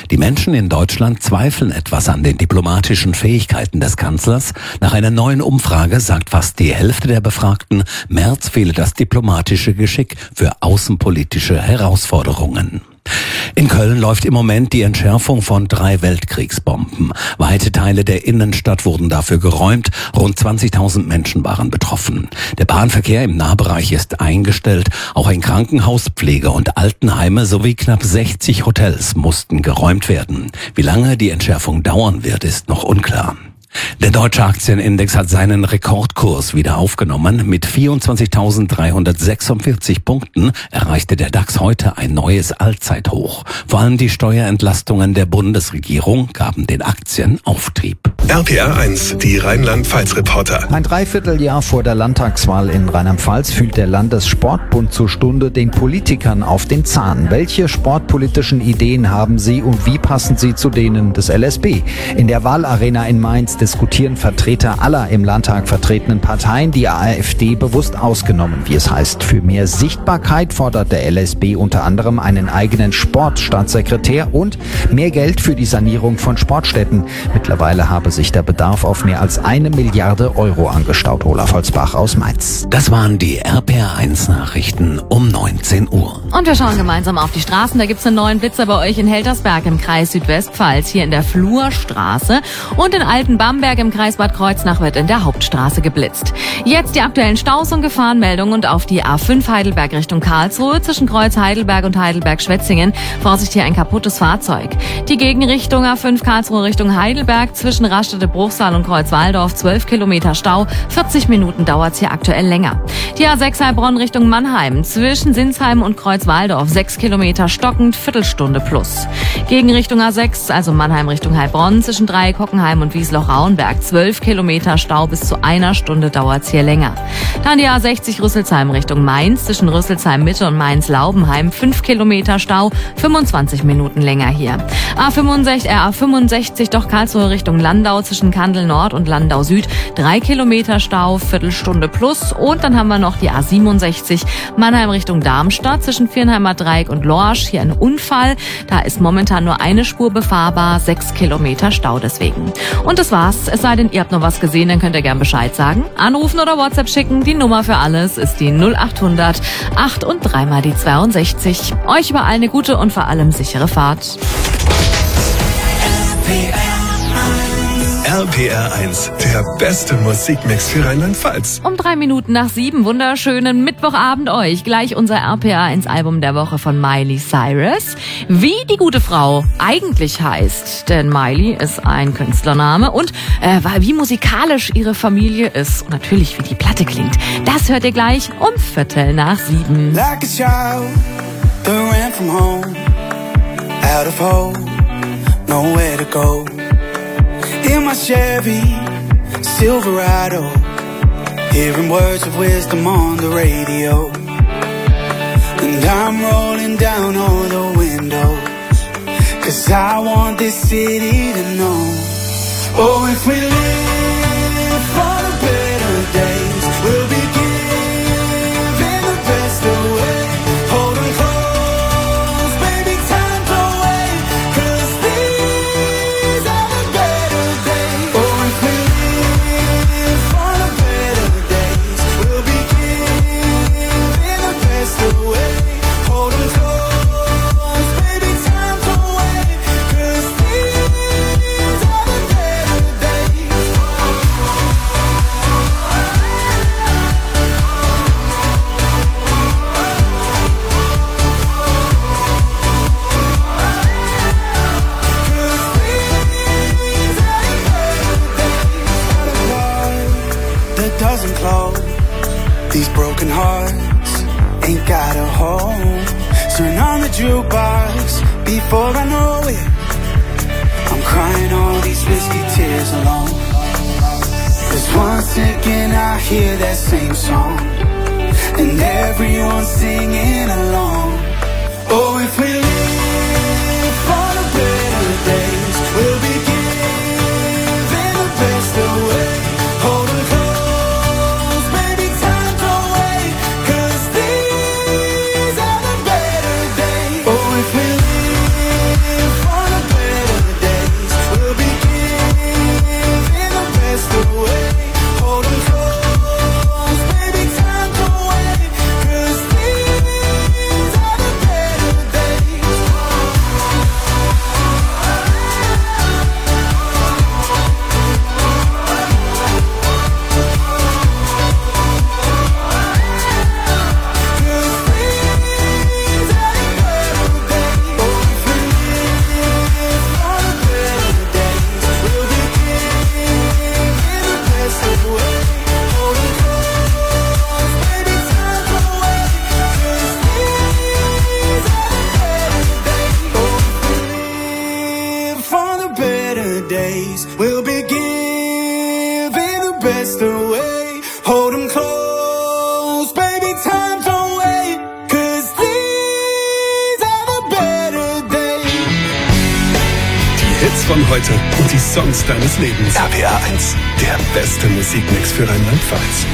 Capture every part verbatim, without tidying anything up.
Die Menschen in Deutschland zweifeln etwas an den diplomatischen Fähigkeiten des Kanzlers. Nach einer neuen Umfrage sagt fast die Hälfte der Befragten, Merz fehle das diplomatische Geschick für außenpolitische Herausforderungen. In Köln läuft im Moment die Entschärfung von drei Weltkriegsbomben. Weite Teile der Innenstadt wurden dafür geräumt. Rund zwanzigtausend Menschen waren betroffen. Der Bahnverkehr im Nahbereich ist eingestellt. Auch ein Krankenhaus, Pflege- und Altenheime sowie knapp sechzig Hotels mussten geräumt werden. Wie lange die Entschärfung dauern wird, ist noch unklar. Der deutsche Aktienindex hat seinen Rekordkurs wieder aufgenommen. Mit vierundzwanzigtausenddreihundertsechsundvierzig Punkten erreichte der DAX heute ein neues Allzeithoch. Vor allem die Steuerentlastungen der Bundesregierung gaben den Aktien Auftrieb. R P R eins, die Rheinland-Pfalz-Reporter. Ein Dreivierteljahr vor der Landtagswahl in Rheinland-Pfalz fühlt der Landessportbund zur Stunde den Politikern auf den Zahn. Welche sportpolitischen Ideen haben sie und wie passen sie zu denen des L S B? In der Wahlarena in Mainz diskutieren Vertreter aller im Landtag vertretenen Parteien, die AfD bewusst ausgenommen, wie es heißt. Für mehr Sichtbarkeit fordert der L S B unter anderem einen eigenen Sportstaatssekretär und mehr Geld für die Sanierung von Sportstätten. Mittlerweile habe sich der Bedarf auf mehr als eine Milliarde Euro angestaut. Olaf Holzbach aus Mainz. Das waren die R P R eins Nachrichten um neunzehn Uhr. Und wir schauen gemeinsam auf die Straßen. Da gibt's einen neuen Blitzer bei euch in Heltersberg im Kreis Südwestpfalz, hier in der Flurstraße. Und in Altenbamberg im Kreis Bad Kreuznach wird in der Hauptstraße geblitzt. Jetzt die aktuellen Staus und Gefahrenmeldungen und auf die A fünf Heidelberg Richtung Karlsruhe zwischen Kreuz Heidelberg und Heidelberg-Schwetzingen. Vorsicht, hier ein kaputtes Fahrzeug. Die Gegenrichtung A fünf Karlsruhe Richtung Heidelberg zwischen Raststätte-Bruchsal und Kreuzwaldorf, zwölf Kilometer Stau, vierzig Minuten dauert's hier aktuell länger. Die A sechs Heilbronn Richtung Mannheim zwischen Sinsheim und Kreuzwaldorf, sechs Kilometer stockend, Viertelstunde plus. Gegenrichtung A sechs, also Mannheim Richtung Heilbronn zwischen Dreieck Hockenheim und Wiesloch-Rauenberg, zwölf Kilometer Stau, bis zu einer Stunde dauert's hier länger. Dann die A sechzig Rüsselsheim Richtung Mainz zwischen Rüsselsheim Mitte und Mainz-Laubenheim, fünf Kilometer Stau, fünfundzwanzig Minuten länger hier. A fünfundsechzig, äh, A fünfundsechzig doch Karlsruhe Richtung Landau zwischen Kandel Nord und Landau Süd, drei Kilometer Stau, Viertelstunde plus. Und dann haben wir noch die A siebenundsechzig Mannheim Richtung Darmstadt zwischen Viernheimer Dreieck und Lorsch, hier ein Unfall. Da ist momentan nur eine Spur befahrbar, sechs Kilometer Stau deswegen. Und das war's. Es sei denn, ihr habt noch was gesehen, dann könnt ihr gern Bescheid sagen. Anrufen oder WhatsApp schicken. Die Nummer für alles ist die null achthundert acht und dreimal die zweiundsechzig. Euch überall eine gute und vor allem sichere Fahrt. R P R eins, der beste Musikmix für Rheinland-Pfalz. Um drei Minuten nach sieben, wunderschönen Mittwochabend euch. Gleich unser R P R eins Album der Woche von Miley Cyrus. Wie die gute Frau eigentlich heißt, denn Miley ist ein Künstlername und äh, wie musikalisch ihre Familie ist und natürlich wie die Platte klingt. Das hört ihr gleich um Viertel nach sieben. Like a child that ran from home, out of hope, nowhere to go. In my Chevy Silverado, hearing words of wisdom on the radio. And I'm rolling down all the windows, 'cause I want this city to know. Oh, if we live for the better days, we'll be giving the best away. Hold 'em close, baby, time to wait, 'cause these are the better days. Oh, if we live for the better days, we'll be giving the best away. Hold 'em close, baby, time to wait, 'cause these are the better days. That doesn't close. These broken hearts ain't got a home. Turn on the jukebox before I know it. I'm crying all these risky tears alone. 'Cause once again I hear that same song, and everyone's singing along. Oh, if we live for the better days, we'll be giving the best away. Hold 'em close, baby, time to wait, 'cause these are the better days. Oh, if we live for the better von heute und die Songs deines Lebens. R P R eins, der beste Musikmix für Rheinland-Pfalz.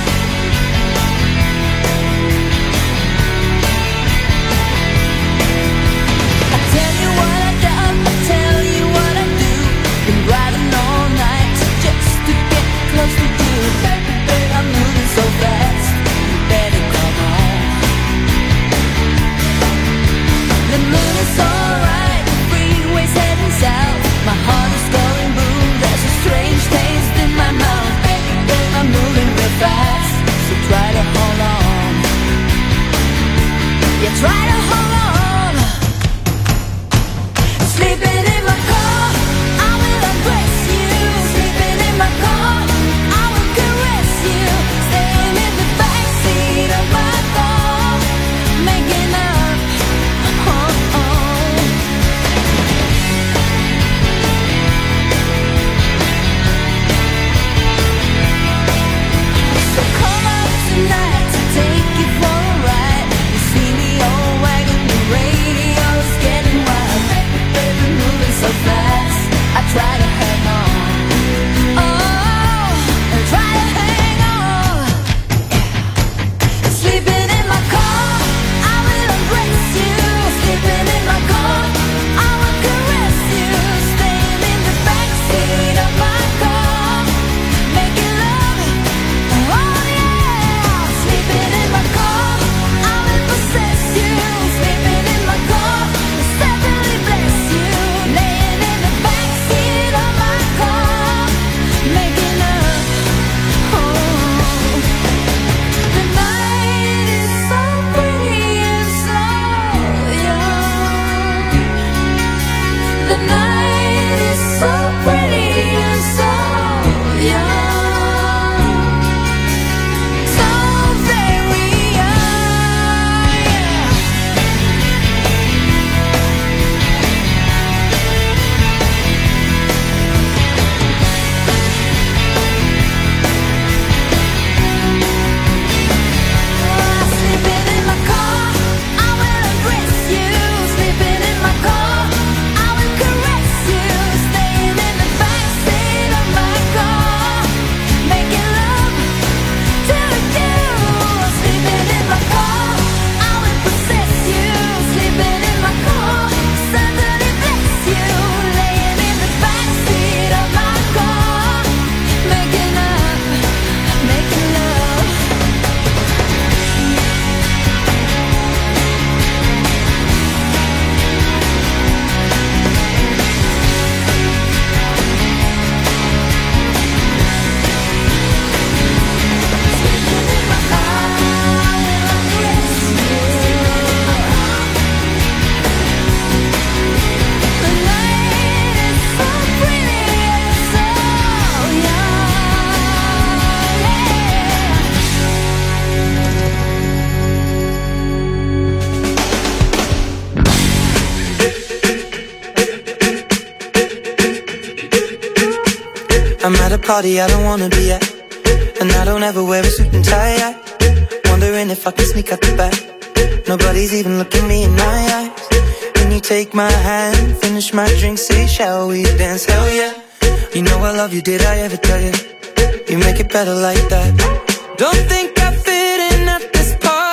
I'm at a party I don't wanna be at, and I don't ever wear a suit and tie. I wondering if I can sneak out the back. Nobody's even looking me in my eyes. Can you take my hand, finish my drink, say shall we dance? Hell yeah. You know I love you, did I ever tell you? You make it better like that. Don't think I fit in at this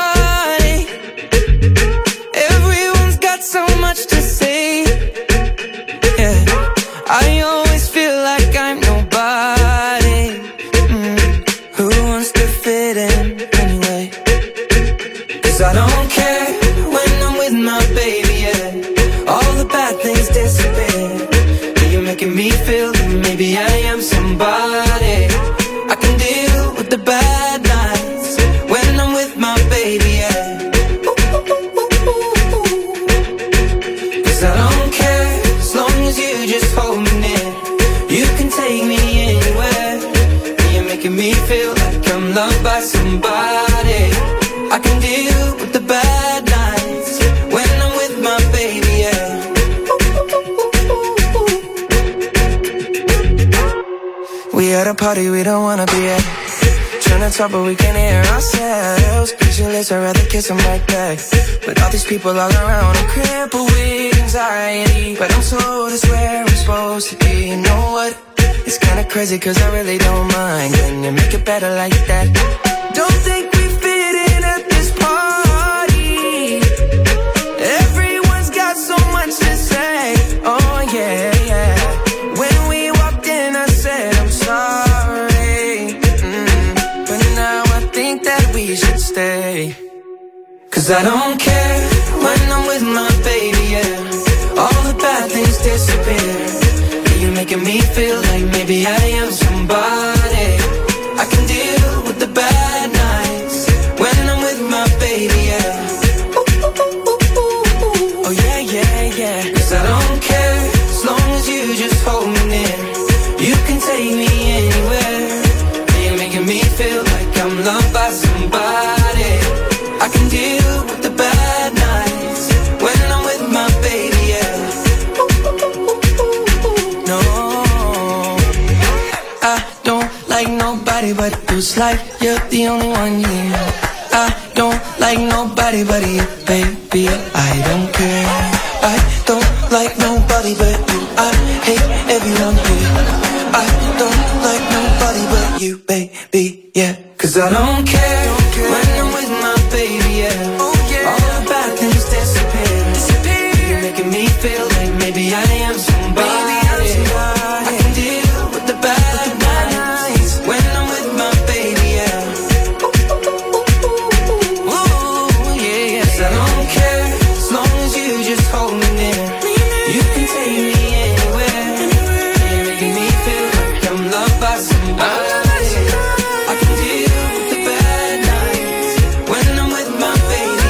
party. Everyone's got so much to say. Yeah, I always feel like I'm nobody. Mm. Who wants to fit in anyway? Cause I don't care when I'm with my baby, yeah. All the bad things disappear. You're making me feel that maybe I am somebody. I can deal with the bad nights when I'm with my baby, yeah. Cause I don't care as long as you just hold me near. You can take me anywhere. You're making me feel like I'm loved by somebody. I can deal with the bad nights when I'm with my baby, yeah. We at a party we don't wanna be at. Trying to talk but we can't hear ourselves. Pictureless, I'd rather kiss them right back. But all these people all around, I'm crippled with anxiety, but I'm told it's where I'm supposed to be. You know what? It's kinda crazy cause I really don't mind. Can you make it better like that? Don't think we fit in at this party. Everyone's got so much to say. Oh yeah, yeah. When we walked in I said I'm sorry, mm. But now I think that we should stay. Cause I don't care when I'm with my baby, yeah. All the bad things disappear. You're making me feel like maybe I am somebody. I can deal with the bad nights when I'm with my baby, yeah. Ooh, ooh, ooh, ooh, ooh. Oh yeah, yeah, yeah. Cause I don't care as long as you just hold me near. You can take me anywhere. You're making me feel like I'm loved by somebody. I can deal with the bad nights when I'm with my baby, yeah. No, I don't like nobody but you. It's like you're the only one here. I don't like nobody but you, baby. I don't care. I don't like nobody but you. I hate everyone here. I don't like nobody but you, baby, yeah. Cause I don't care when I'm with my baby, yeah. All the bad things disappear. You're making me feel like maybe I am somebody. I can deal with the bad nights when I'm with my baby, yeah. Ooh, yeah, yeah. 'Cause I don't care as long as you just hold me near. You can take me anywhere. You're making me feel like I'm loved by somebody. I can deal with the bad nights when I'm with my baby,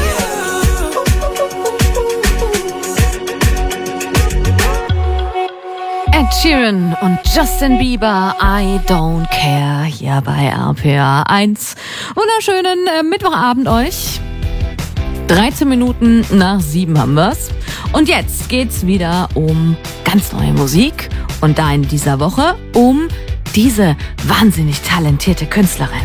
yeah. Ed Sheeran und Justin Bieber, I Don't Care, hier bei R P R eins. Wunderschönen äh, Mittwochabend euch. dreizehn Minuten nach sieben haben wir's. Und jetzt geht's wieder um ganz neue Musik. Und da in dieser Woche um diese wahnsinnig talentierte Künstlerin.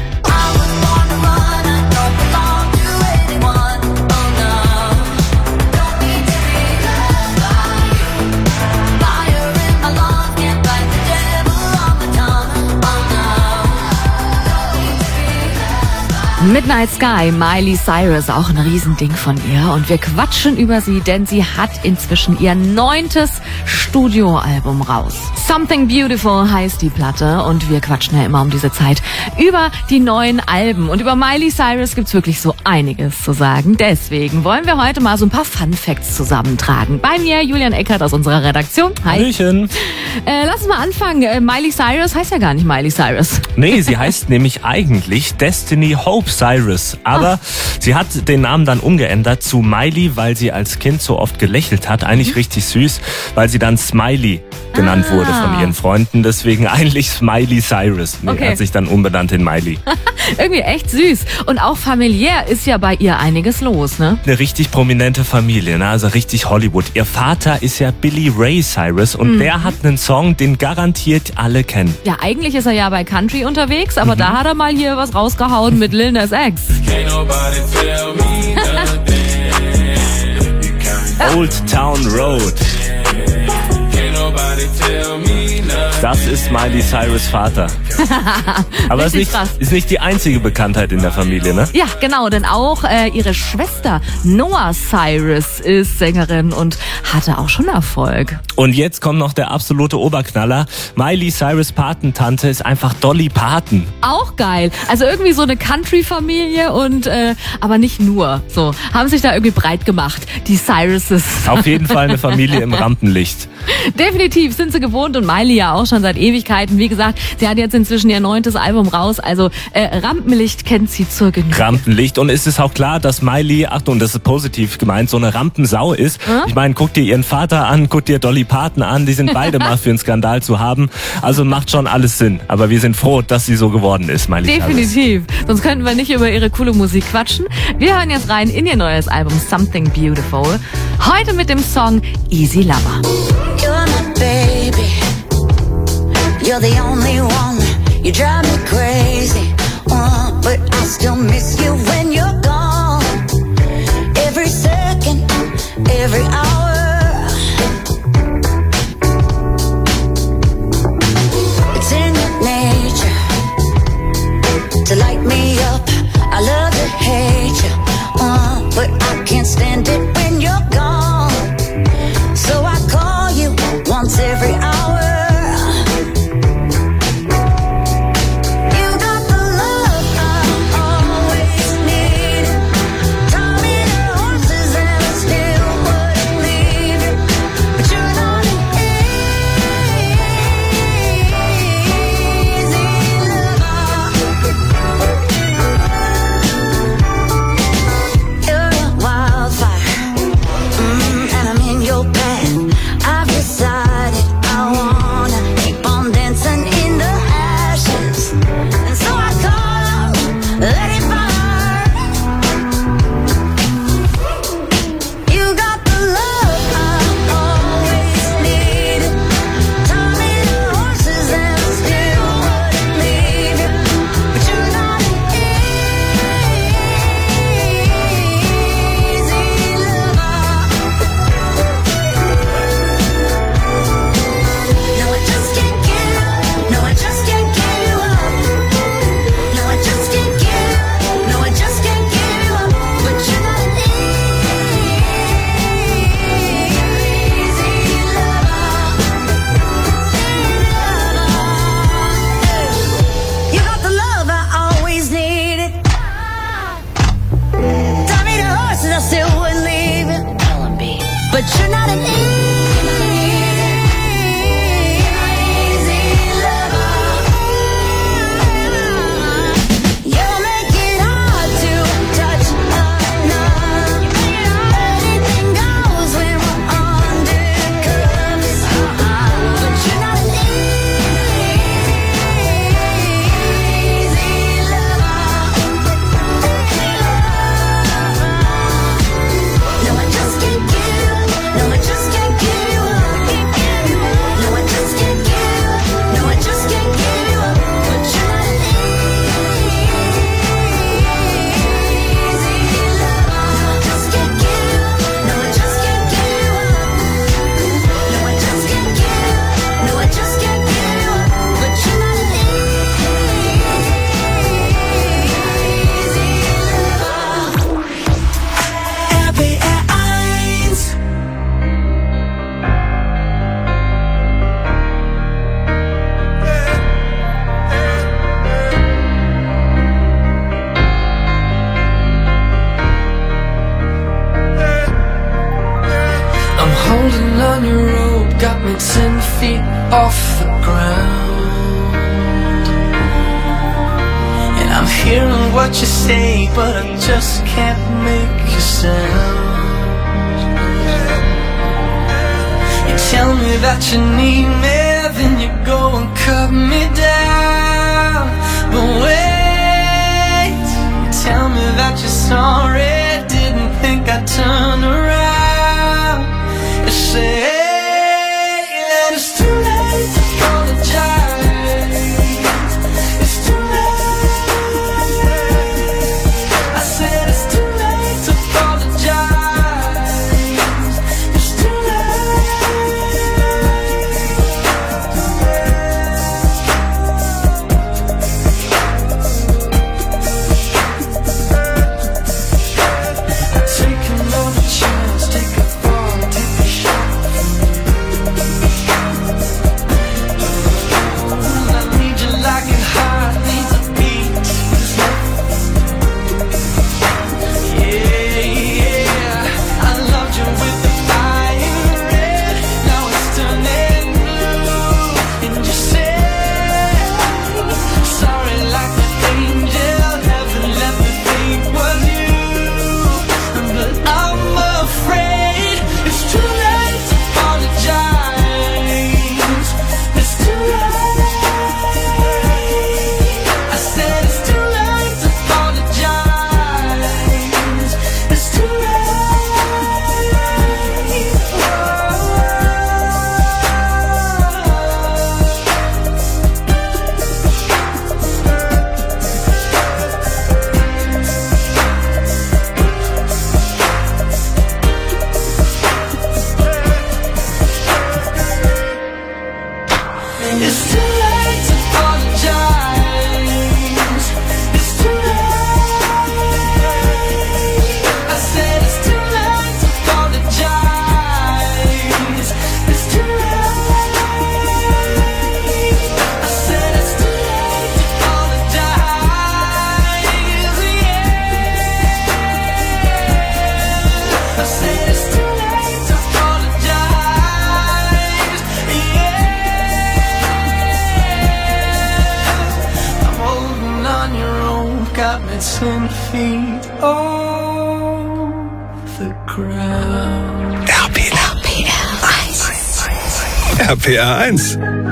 Midnight Sky, Miley Cyrus, auch ein Riesending von ihr. Und wir quatschen über sie, denn sie hat inzwischen ihr neuntes Studioalbum raus. Something Beautiful heißt die Platte und wir quatschen ja immer um diese Zeit über die neuen Alben. Und über Miley Cyrus gibt's wirklich so einiges zu sagen. Deswegen wollen wir heute mal so ein paar Fun Facts zusammentragen. Bei mir Julian Eckert aus unserer Redaktion. Hi. Hallöchen. Äh, lass uns mal anfangen. Äh, Miley Cyrus heißt ja gar nicht Miley Cyrus. Nee, sie heißt nämlich eigentlich Destiny Hope Cyrus. Aber ah. sie hat den Namen dann umgeändert zu Miley, weil sie als Kind so oft gelächelt hat. Eigentlich mhm. richtig süß, weil sie dann Smiley genannt ah. wurde von ihren Freunden. Deswegen eigentlich Smiley Cyrus. Nee, okay. Hat sich dann umbenannt in Miley. Irgendwie echt süß. Und auch familiär ist ja bei ihr einiges los, ne? Eine richtig prominente Familie, ne? Also richtig Hollywood. Ihr Vater ist ja Billy Ray Cyrus und mhm. der hat einen Song, den garantiert alle kennen. Ja, eigentlich ist er ja bei Country unterwegs, aber mhm. da hat er mal hier was rausgehauen mit Lil Nas X. Old Town Road. Das ist Miley Cyrus' Vater. Aber es ist nicht, ist nicht die einzige Bekanntheit in der Familie, ne? Ja, genau, denn auch äh, ihre Schwester Noah Cyrus ist Sängerin und hatte auch schon Erfolg. Und jetzt kommt noch der absolute Oberknaller. Miley Cyrus' Patentante ist einfach Dolly Parton. Auch geil. Also irgendwie so eine Country-Familie und äh, aber nicht nur. So haben sich da irgendwie breit gemacht, die Cyruses. Auf jeden Fall eine Familie im Rampenlicht. Definitiv sind sie gewohnt und Miley ja auch schon seit Ewigkeiten. Wie gesagt, sie hat jetzt inzwischen ihr neuntes Album raus. Also äh, Rampenlicht kennt sie zur Genüge. Rampenlicht. Und ist es auch klar, dass Miley, Achtung, das ist positiv gemeint, so eine Rampensau ist. Hm? Ich meine, guck dir ihren Vater an, guck dir Dolly Parton an. Die sind beide mal für einen Skandal zu haben. Also macht schon alles Sinn. Aber wir sind froh, dass sie so geworden ist, Miley Cyrus. Definitiv. Sonst könnten wir nicht über ihre coole Musik quatschen. Wir hören jetzt rein in ihr neues Album Something Beautiful. Heute mit dem Song Easy Lover. You're my baby. You're the only one. You drive me crazy. Uh, but I still miss you when you're gone. Every second, every hour. ten feet off the ground. And I'm hearing what you say, but I just can't make a sound. You tell me that you need me, then you go and cut me down. But wait, you tell me that you're sorry, didn't think I'd turn around. You say that it's too late to apologize. It's too late. I said it's too late to apologize. It's too take another chance, take a fall, take a shot. I need you like a heart needs a beat. Yeah, yeah, I loved you with the fire red, now it's turning blue. And you say sorry like an angel, heaven let me think was you. But I'm afraid it's too late to apologize. It's too late. I said it's too late to apologize. It's too late. It's too late to apologize. It's too late. I said it's too late to apologize. It's too late. I said it's too late to apologize. Yeah. I said it's too late to apologize. Yeah. I'm holding on your own, got me ten feet off the ground. R P R. R P R eins.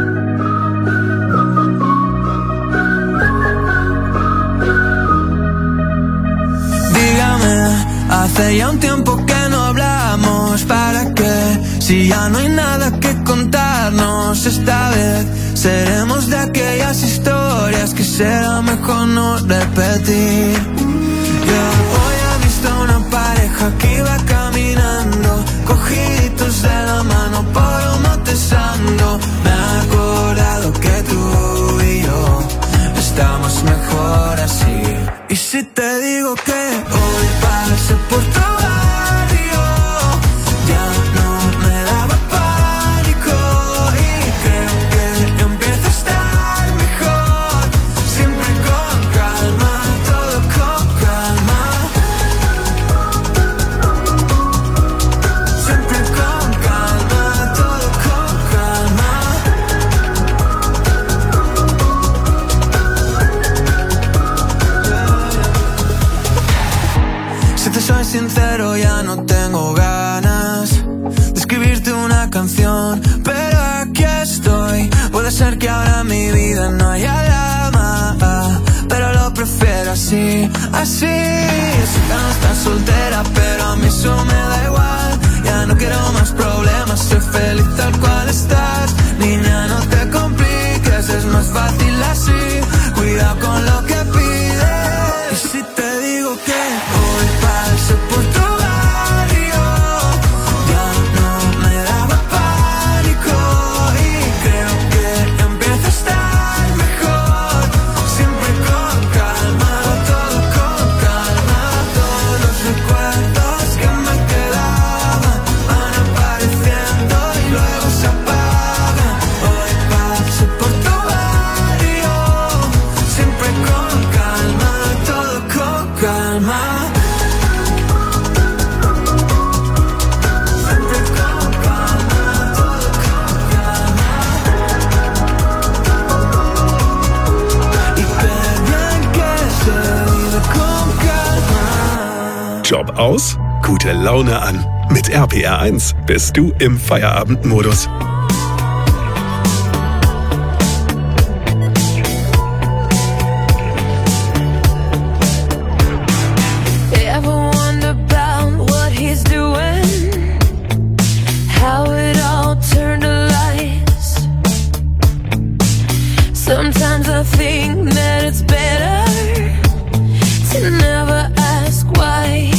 Dígame, hace ya un tiempo que no hablamos. ¿Para qué? Si ya no hay nada que contarnos. Esta vez seremos de aquellas historias que será mejor no repetir. Yo hoy he visto una pareja que iba caminando, cogiditos de la mano por un Montesando. Me he acordado que tú y yo estamos mejor así. Y si te digo que hoy pasé por tu barrio, ya no me daba pánico. Y creo que yo empiezo a estar mejor. Siempre con calma, todo con calma. Siempre con calma, todo con calma. Si te soy sincero, ya no tengo ganas de escribirte una canción, pero aquí estoy. Puede ser que ahora en mi vida no haya drama, pero lo prefiero así, así. Sé que no estás soltera, pero a mí eso me da igual. Ya no quiero más problemas, soy feliz tal cual estás. Niña, no te compliques, es más fácil así. Cuidado con lo que pides. Y si te digo que hoy pasé por tu barrio, ya no me daba pánico. Y creo que ya empiezo a estar mejor. Siempre con calma, todo con calma. Todos los recuerdos que me quedaban van apareciendo y luego se apagan. Job aus, gute Laune an. Mit R P R eins bist du im Feierabendmodus. Sometimes I think that it's better to never ask why.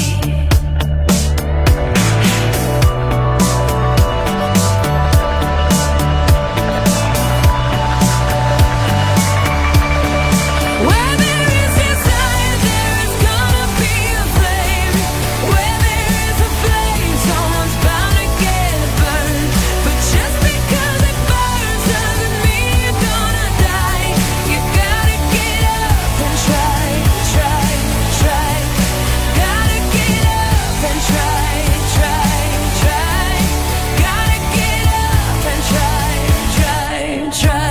Where there is desire, there is gonna be a flame. Where there is a flame, someone's bound to get burned. But just because it burns doesn't mean you're gonna die. You gotta get up and try, try, try. Gotta get up and try, try, try. Gotta get up and try, try, try.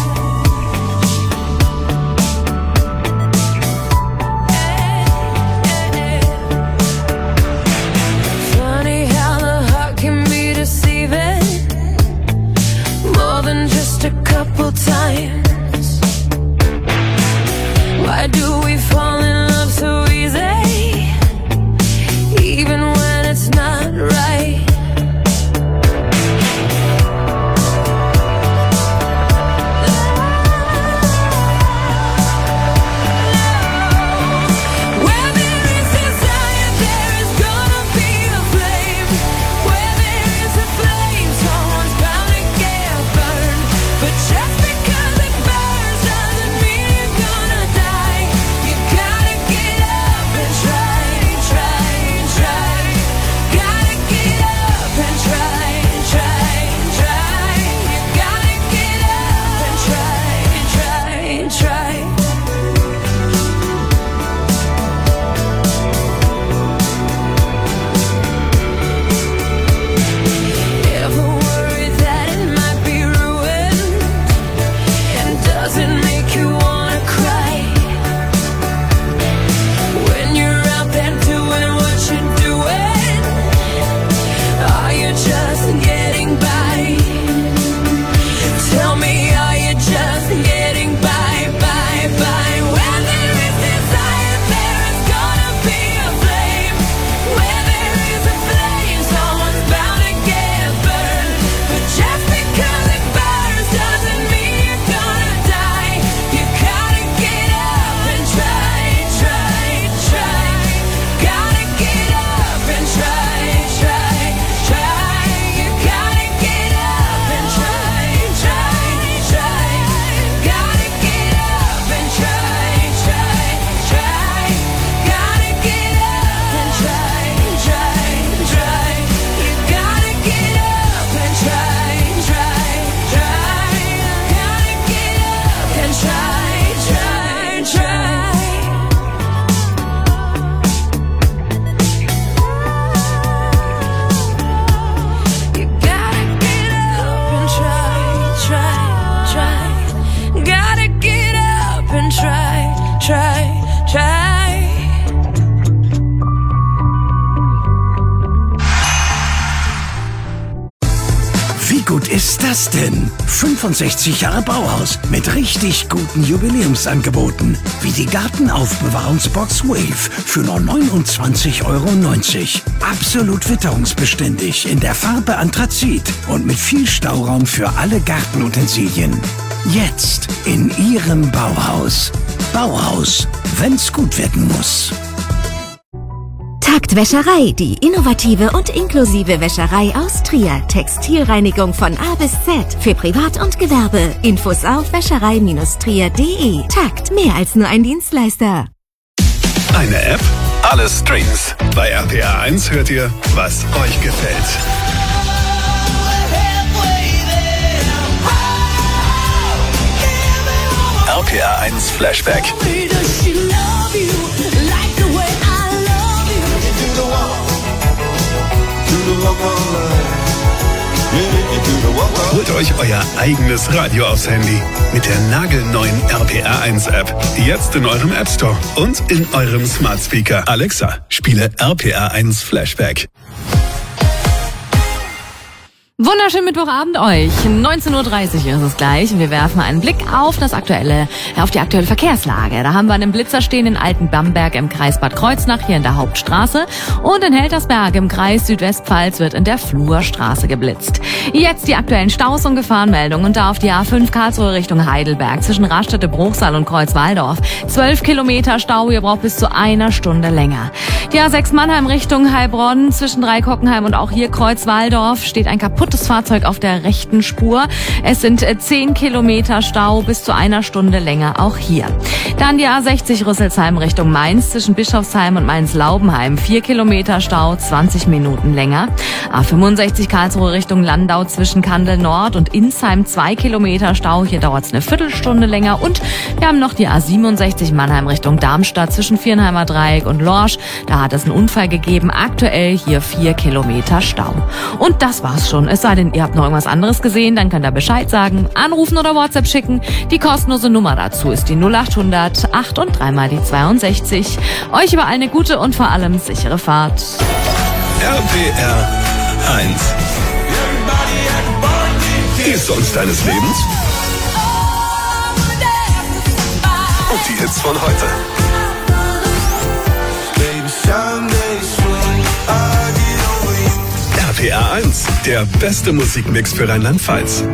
Funny how the heart can be deceiving, more than just a couple times. Why do we fall in love so easy, even when it's not right? Where there is desire, there is gonna be a flame. Where there is a flame, someone's bound to get burned. But just because it burns doesn't mean you're gonna die. You gotta get up and try, try, try. Gotta get up and try, try, try. You gotta get up and try, try, try. Ever worried that it might be ruined, and does it make you wanna cry? When you're out there doing what you're doing, are you just getting by? Tell me, are you just getting by, by, by? Where there is desire, there is gonna be a flame. Where there is a flame, someone's bound to get burned. But just because it burns doesn't mean you're gonna die. You gotta get up and try, try, try. Gotta get up and try, try, try. You gotta get up and try, try, try. Gotta get up and try, try, try. Gotta get up and try, try, try. You gotta get up and try, try, try. Gotta get up and try, try, try. You gotta get up and try, try, try. Gotta get up and try, try, try. Wie gut ist das denn? fünfundsechzig Jahre Bauhaus mit richtig guten Jubiläumsangeboten. Wie die Gartenaufbewahrungsbox Wave für nur neunundzwanzig Euro neunzig. Absolut witterungsbeständig in der Farbe Anthrazit und mit viel Stauraum für alle Gartenutensilien. Jetzt in Ihrem Bauhaus. Bauhaus, wenn's gut werden muss. Takt Wäscherei, die innovative und inklusive Wäscherei aus Trier. Textilreinigung von A bis Z für Privat und Gewerbe. Infos auf wäscherei Trier punkt de. Takt, mehr als nur ein Dienstleister. Eine App, alle Streams. Bei R P R eins hört ihr, was euch gefällt. R P R eins Flashback. Holt euch euer eigenes Radio aufs Handy mit der nagelneuen R P R eins App. Jetzt in eurem App Store und in eurem Smart Speaker. Alexa, spiele R P R eins Flashback. Wunderschönen Mittwochabend euch. neunzehn Uhr dreißig ist es gleich und wir werfen einen Blick auf das aktuelle, auf die aktuelle Verkehrslage. Da haben wir einen Blitzer stehen in Altenbamberg im Kreis Bad Kreuznach hier in der Hauptstraße und in Heltersberg im Kreis Südwestpfalz wird in der Flurstraße geblitzt. Jetzt die aktuellen Staus und Gefahrenmeldungen und da auf die A fünf Karlsruhe Richtung Heidelberg zwischen Raststätte Bruchsal und Kreuzwaldorf. zwölf Kilometer Stau, ihr braucht bis zu einer Stunde länger. Die A sechs Mannheim Richtung Heilbronn zwischen Dreikockenheim und auch hier Kreuzwaldorf steht ein kaputtes Fahrzeug auf der rechten Spur. Es sind zehn Kilometer Stau, bis zu einer Stunde länger auch hier. Dann die A sechzig Rüsselsheim Richtung Mainz zwischen Bischofsheim und Mainz-Laubenheim. vier Kilometer Stau, zwanzig Minuten länger. A fünfundsechzig Karlsruhe Richtung Landau zwischen Kandel Nord und Insheim. zwei Kilometer Stau, hier dauert es eine Viertelstunde länger. Und wir haben noch die A siebenundsechzig Mannheim Richtung Darmstadt zwischen Viernheimer Dreieck und Lorsch. Da hat es einen Unfall gegeben. Aktuell hier vier Kilometer Stau. Und das war's schon. Es sei denn, ihr habt noch irgendwas anderes gesehen, dann könnt ihr Bescheid sagen, anrufen oder WhatsApp schicken. Die kostenlose Nummer dazu ist die null achthundert acht und dreimal die zweiundsechzig. Euch überall eine gute und vor allem sichere Fahrt. R P R eins. Die Songs deines Lebens und die Hits von heute. R P R eins, der beste Musikmix für Rheinland-Pfalz.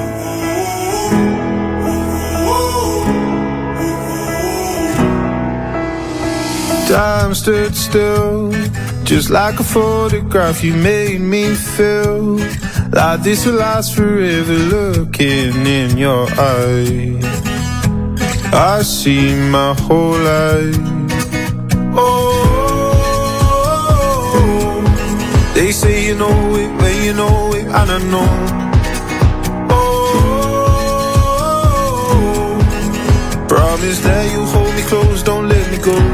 Time stood still, just like a photograph. You made me feel like this will last forever. Looking in your eyes, I see my whole life. Oh, they say you know it, when you know it, I don't know. Oh, promise that you hold me close, don't let me go.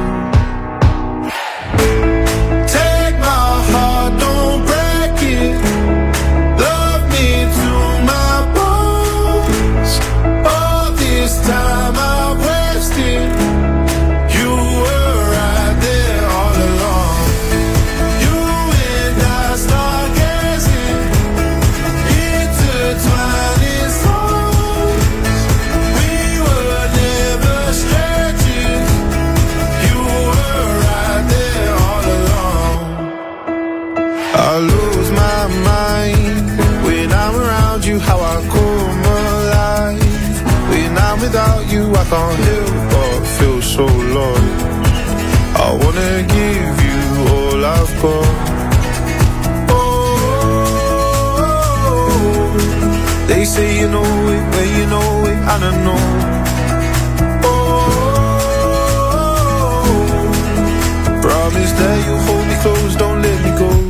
Without you, I can't help but feel so lost. I wanna give you all I've got. Oh, they say you know it, when you know it, I don't know. Oh, promise that you hold me close, don't let me go.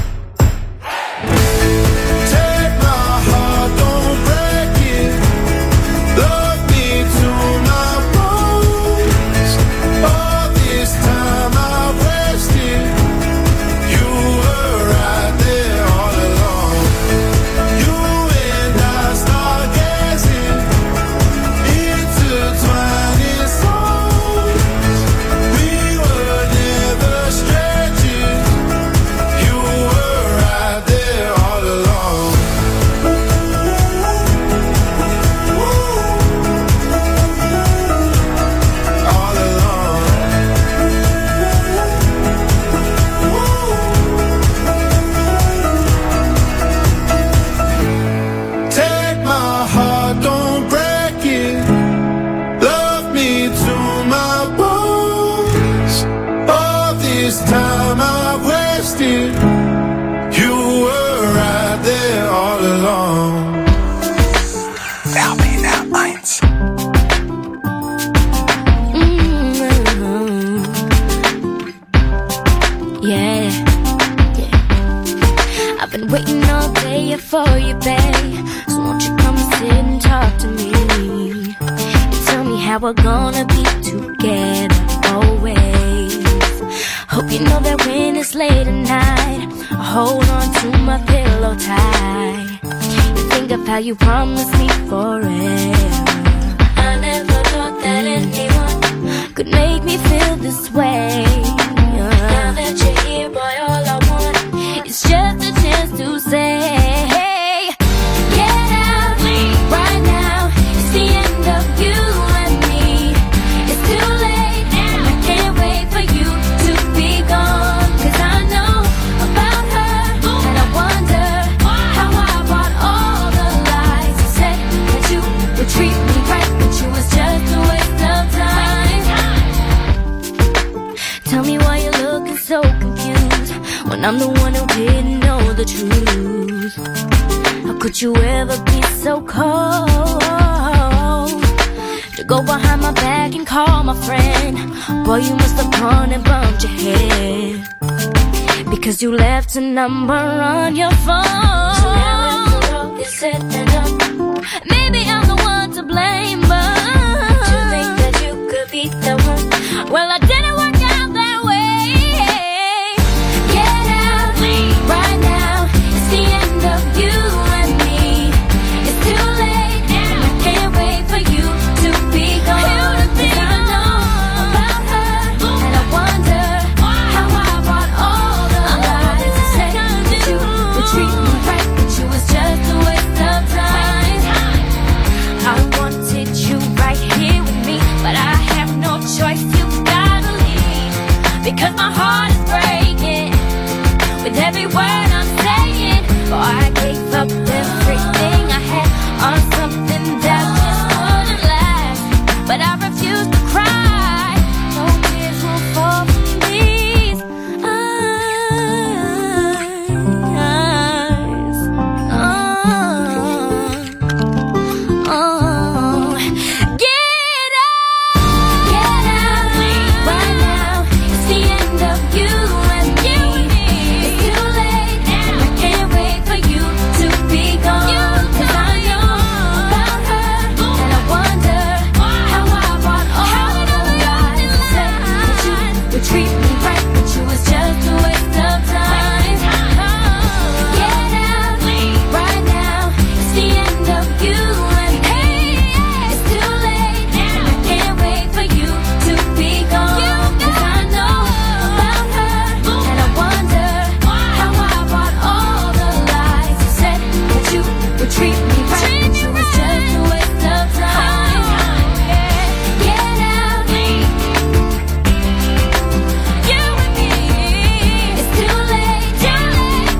We're gonna be together always. Hope you know that when it's late at night, I hold on to my pillow tight. think of how you promised me forever. I never thought that anyone could make me feel this way. Now that you're here, boy, all I want is just a chance to say, get out right now. It's the end of you and me. It's too late and I can't wait for you to be gone. Cause I know about her and I wonder how I bought all the lies. You said that you would treat me right, but you was just a waste of time. Tell me why you're looking so confused when I'm the one who didn't know the truth. How could you ever be so cold to go behind my back and call my friend? Boy, you must have gone and bumped your head because you left a number on your phone. So now when the world is said and done, maybe I'm the one to blame, but to think that you could be the one, well, I didn't work out that way. Get out right now. It's the end of you and me. It's too late and I can't wait for you to be gone. Cause I know about her and I wonder how I bought all the lies. You said that you would treat me right, but you was just a waste of time. I wanted you right here with me, but I have no choice. You gotta leave because my heart is breaking with every word I'm saying. Oh, I gave up everything I had on something that just wouldn't last, but I refuse to cry. No tears will fall from these eyes. Oh, oh. Get out, get out right now. It's the end of you and me. It's too late and I can't wait for you to be gone. Cause I know about her and I wonder how I bought all the lies. You said that you would treat me right, but you was just a waste of time. Get out right now. It's the end of you and me. It's too late and I can't wait for you to be gone. Cause I know about her and I wonder how I bought all the lies. You said that you would treat me right, but you was just a waste of time. Get out, you and me. It's too late, too late.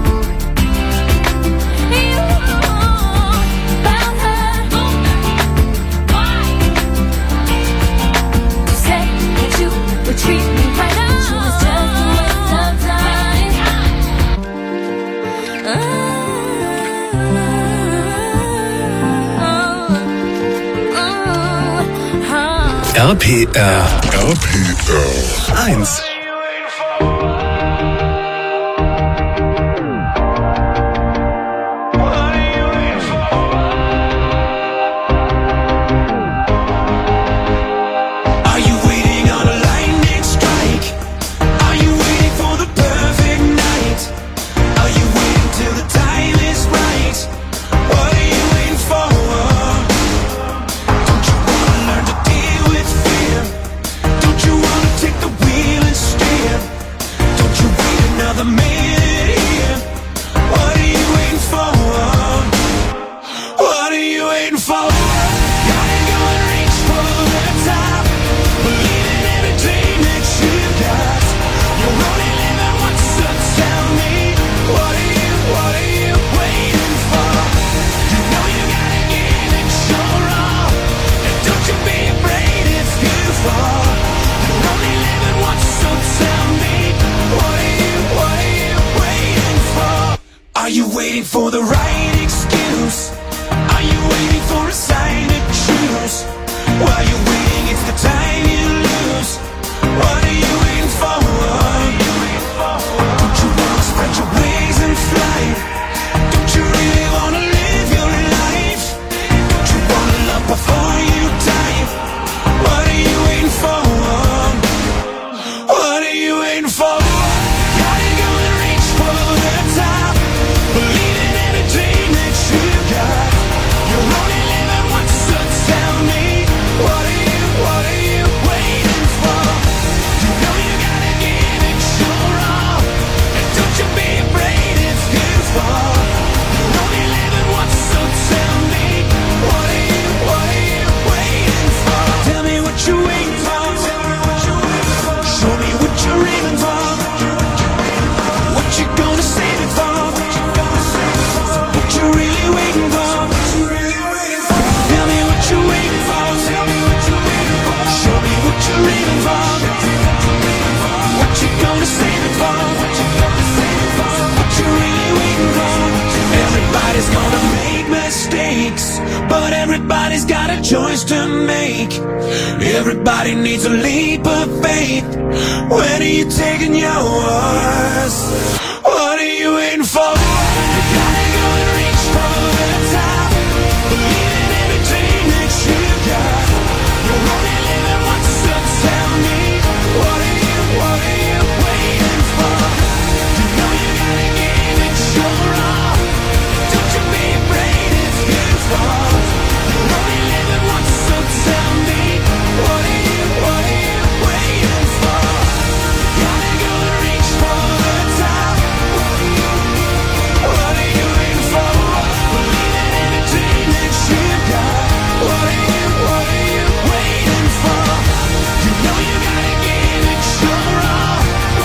You about her. You said that you would treat me right, but you was just a waste of time. R P R. R P R eins. Are you waiting on a lightning strike? Are you waiting for the perfect night? Are you waiting till the time is right? What are you waiting for? Don't you wanna learn to deal with fear? Don't you wanna take the wheel and steer? Don't you wait another minute here? What are you waiting for? What are you waiting for? Gotta go and reach for the top. Believe in every dream that you got. You're only living once, so tell me, what are you, what are you waiting for? You know you gotta give it your all, and don't you be afraid if you fall. You're only living once, so tell me, what are you, what are you waiting for? Are you waiting for the right excuse? Are you waiting for a sign to choose? While you're waiting, it's the time you lose. What are you waiting for? Don't you wanna spread your wings and fly? Don't you really wanna live your life? Don't you wanna love before you die? What are you waiting for? What are you waiting for? Gotta go and reach for the top. Believe in every dream that you got. choice to make. Everybody needs a leap of faith. Where are you taking yours? What are you waiting for? You gotta go and reach for the top. Believe in everything that you got. You're only living once, so tell me, what are you, what are you waiting for? You know you gotta give it your all. Don't you be afraid, it's good for. You're only living once, so tell me, what are you, what are you waiting for? You gotta go and reach for the top. What are you waiting for? Believe in everything that you got. What are you, what are you waiting for? You know you gotta give it your all.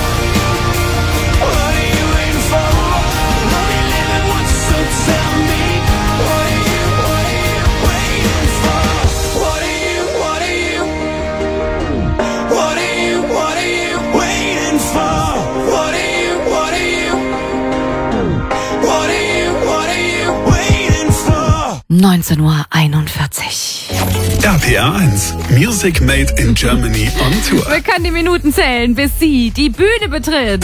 What are you waiting for? You're only living once, so tell me. What are you, what are you waiting for? What are you, what are you? What are you, what are you waiting for? What are you, what are you? What are you, what are you waiting for? neunzehn Uhr einundvierzig. R P R eins, Music Made in Germany on Tour. Wir können die Minuten zählen, bis sie die Bühne betritt.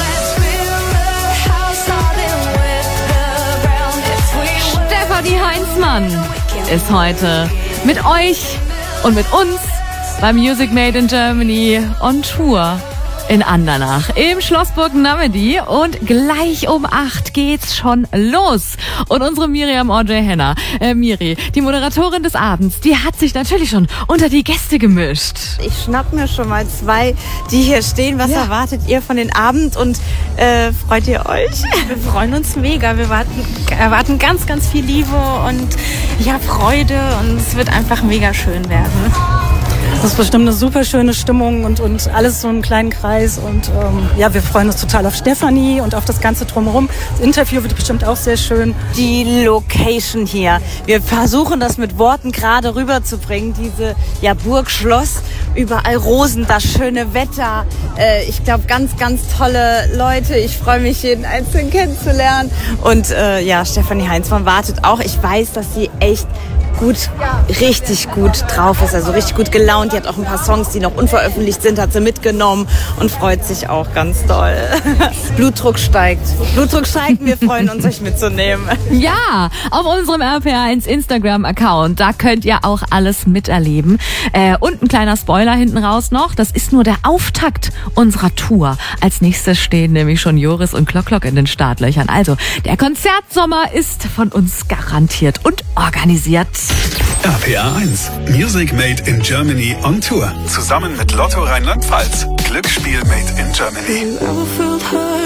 Stefanie Heinzmann ist heute mit euch und mit uns beim Music Made in Germany on Tour in Andernach im Schlossburg Namedy und gleich um acht geht's schon los. Und unsere Miriam Audrey Henner, äh, Miri, die Moderatorin des Abends, die hat sich natürlich schon unter die Gäste gemischt. Ich schnapp mir schon mal zwei, die hier stehen. Was Ja. erwartet ihr von den Abend und äh, freut ihr euch? Wir freuen uns mega. Wir warten, erwarten ganz, ganz viel Liebe und ja, Freude und es wird einfach mega schön werden. Das ist bestimmt eine super schöne Stimmung und, und alles so im kleinen Kreis. Und ähm, ja, wir freuen uns total auf Stefanie und auf das Ganze drumherum. Das Interview wird bestimmt auch sehr schön. Die Location hier. Wir versuchen das mit Worten gerade rüberzubringen. Diese ja, Burg, Schloss, überall Rosen, das schöne Wetter. Äh, ich glaube, ganz, ganz tolle Leute. Ich freue mich, jeden Einzelnen kennenzulernen. Und äh, ja, Stefanie Heinzmann wartet auch. Ich weiß, dass sie echt gut, richtig gut drauf ist, also richtig gut gelaunt. Die hat auch ein paar Songs, die noch unveröffentlicht sind, hat sie mitgenommen und freut sich auch ganz doll. Blutdruck steigt. Blutdruck steigt, wir freuen uns, euch mitzunehmen. Ja, auf unserem R P R eins Instagram-Account, da könnt ihr auch alles miterleben. Äh, und ein kleiner Spoiler hinten raus noch, das ist nur der Auftakt unserer Tour. Als nächstes stehen nämlich schon Joris und Klock Klock in den Startlöchern. Also, der Konzertsommer ist von uns garantiert und organisiert. R P R eins, Music Made in Germany on Tour. Zusammen mit Lotto Rheinland-Pfalz. Glücksspiel Made in Germany. Ever felt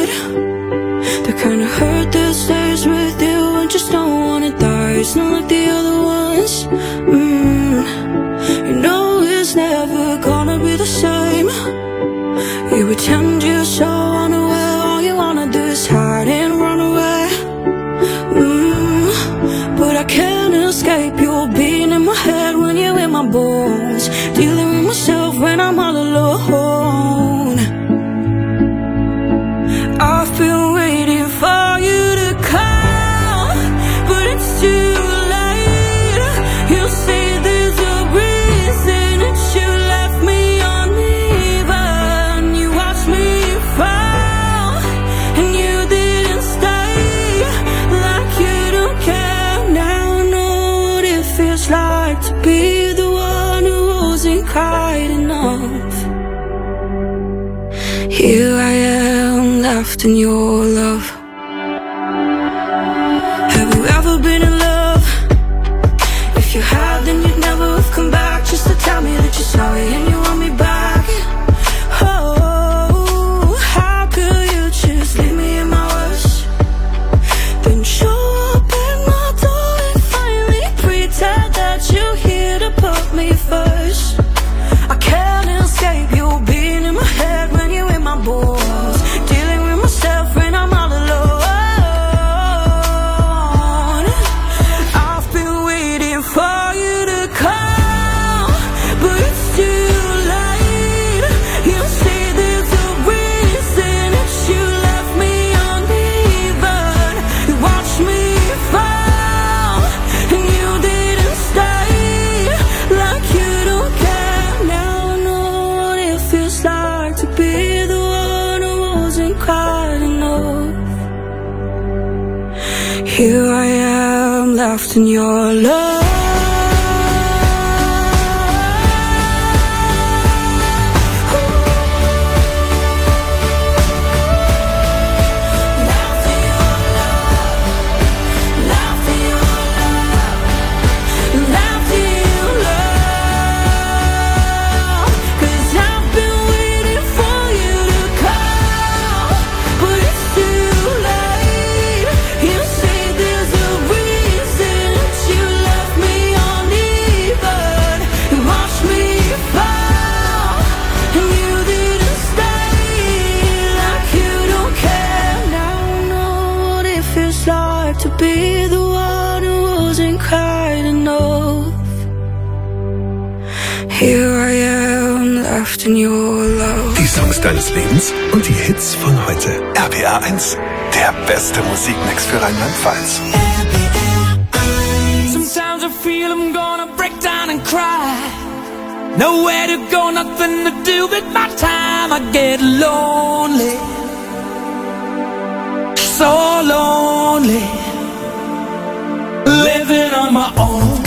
hurt? The kind of hurt that stays with you and just don't wanna die. It's not like the other ones. Mm. You know it's never gonna be the same. You pretend you're so unaware. All you wanna do is hide and run away. Mm. But I can't escape your being in my head when you're in my bones. Dealing with myself when I'm all alone. I've been waiting for you to come, but it's too late. You say there's a reason that you left me uneven. You watched me fall, and you didn't stay. Like you don't care now. I know what it feels like to be the one who wasn't quite enough. Here I am, left in your love. Have you ever been in love? If you have, then you'd never have come back just to tell me that you're sorry and you want me back. Oh, how could you just leave me in my worst? Then show up at my door and finally pretend that you're here to put me first. I can't escape you being in my head when you're in my bones. Dealing with myself when I'm all alone. kind enough. Here I am, left in your love. To be the one who wasn't kind enough. Here I am, left in your love. Die Songs deines Lebens und die Hits von heute. R P R eins, der beste Musikmix für Rheinland-Pfalz. Sometimes I feel I'm gonna break down and cry. Nowhere to go, nothing to do with my time. I get lonely, so lonely, living on my own.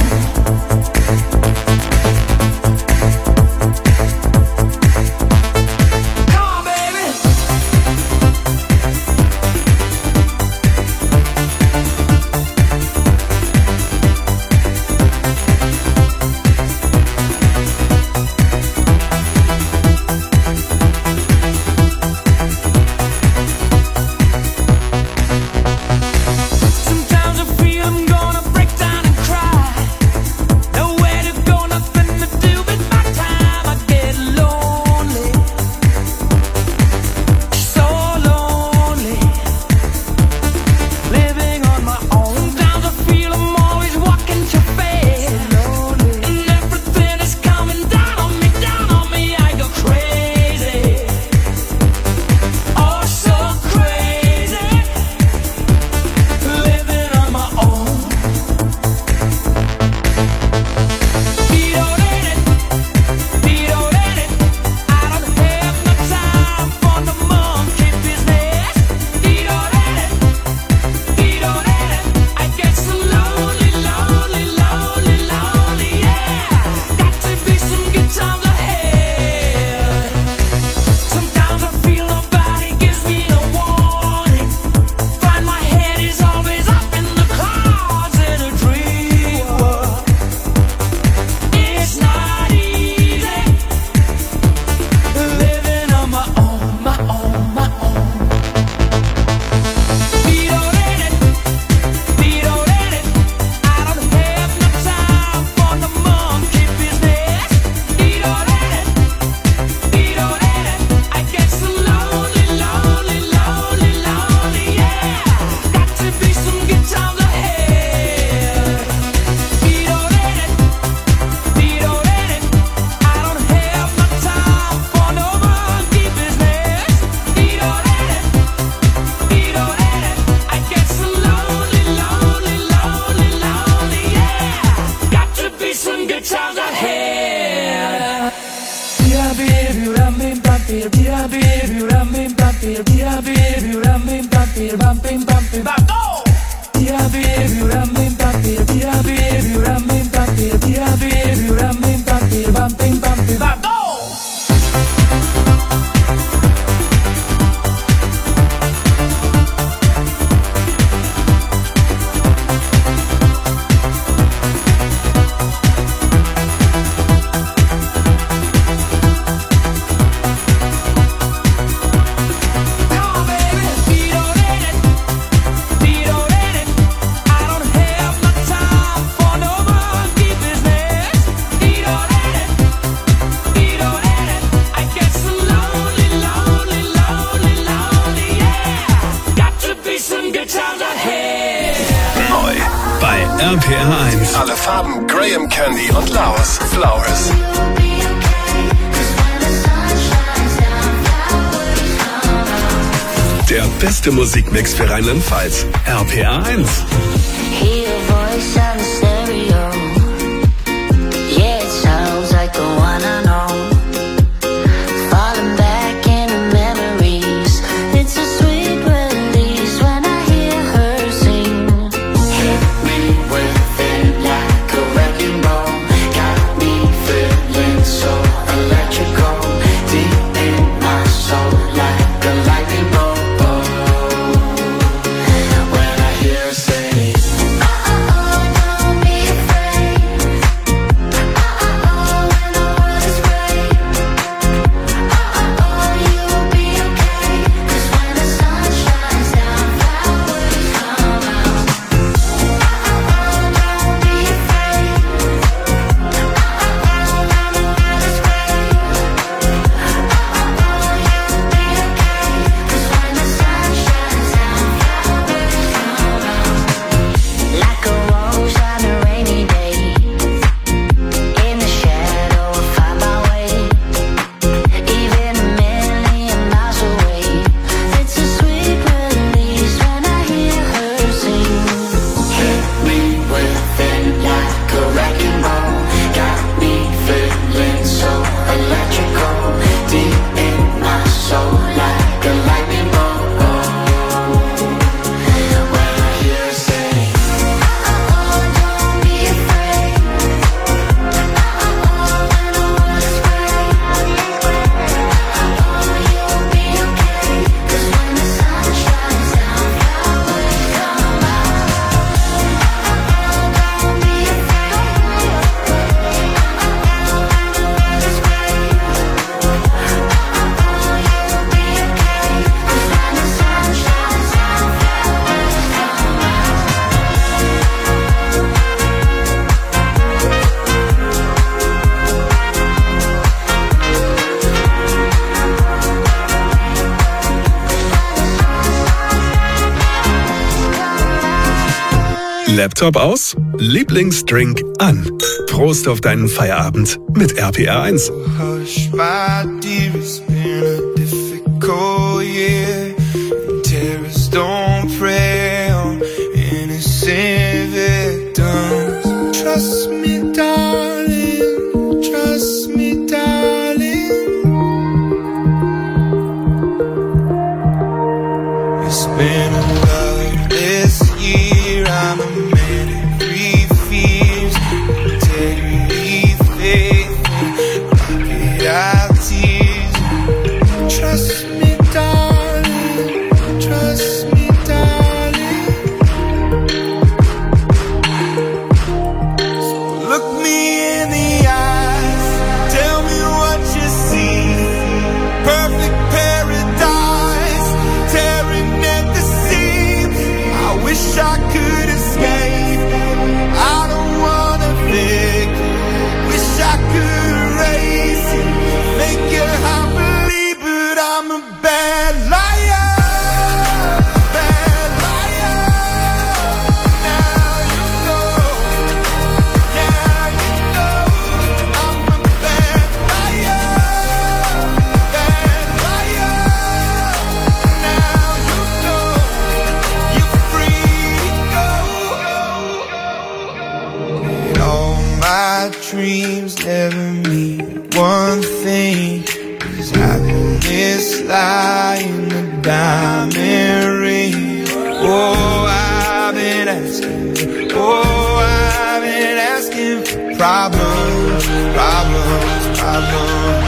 R P R eins. Alle Farben, Graham Candy und Laos Flowers. Der beste Musikmix für Rheinland-Pfalz. R P R eins. Hear your voice on the stereo. Yeah, it sounds like the one I know. Falling back into memories. It's a Laptop aus? Lieblingsdrink an. Prost auf deinen Feierabend mit R P R eins. Hush, my dear, it's been a difficult year. Terrorists don't prey on innocent victims. Trust me, darling. Trust me, darling. It's been a loveless year. I'm a man of three fears. Integrity, faith, and pocket out tears. Trust me, darling. Trust me, darling. So look me in the eyes. Tell me what you see. Perfect paradise, tearing at the seams. I wish I could escape. I don't wanna think. Wish I could erase it. Make your heart believe, but I'm a bad liar. Bad liar. Now you know. Now you know. I'm a bad liar. Bad liar. Now you know. You're free to go. And all my dreams never mean one thing. Cause happiness lie in the diamond ring. Oh, I've been asking. Oh, I've been asking for problems, problems, problems.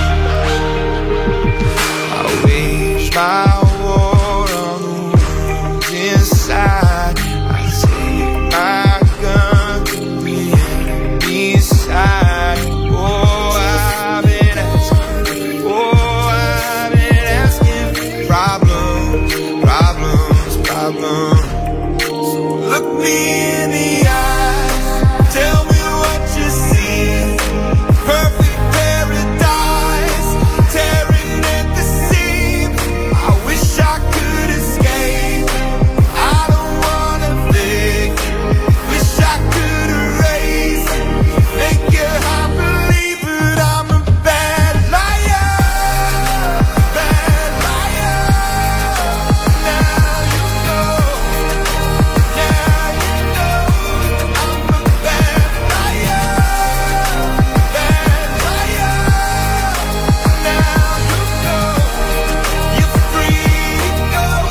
I wage my war on the wounds inside. I take my gun to the enemy's side. Oh, I've been asking. Oh, I've been asking for problems, problems, problems. So look me in the eyes. Tell me what you see. Perfect paradise, tearing at the seams. I wish I could escape. I don't wanna think. Wish I could erase. Make your heart believe, but I'm a bad liar. Bad liar. Now you know. Now you know. I'm a bad liar. Bad liar. Now you know. You're free to go.